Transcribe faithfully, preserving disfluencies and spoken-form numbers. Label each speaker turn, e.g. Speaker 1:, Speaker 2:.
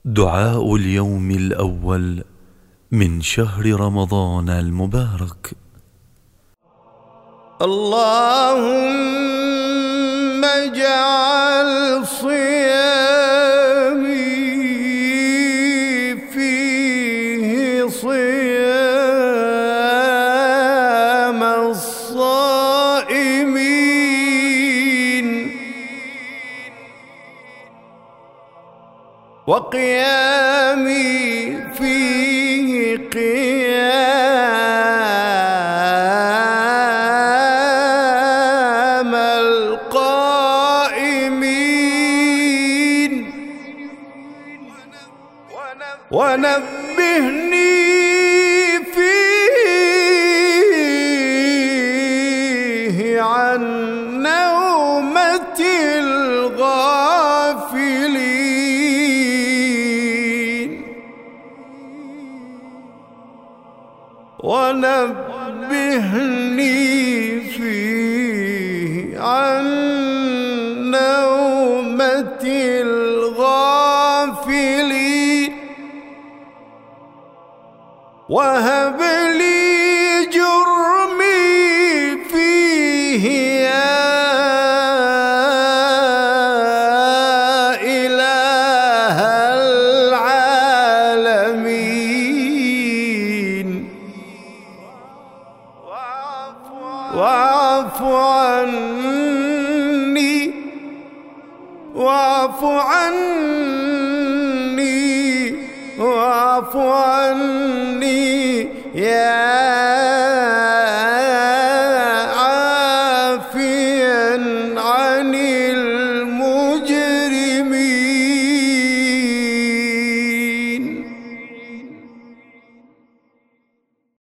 Speaker 1: دعاء اليوم الأول من شهر رمضان المبارك.
Speaker 2: اللهم اجعل صيامي فيه صيام الصائمين، وقيامي فيه قيام القائمين، ونبهني فيه عن نومة الغافلين، ونبهني فيه عن نومة الغافلين، وهب لي جرمي فيه يا إله العالمين، واعف عني واعف عني واعف عني يا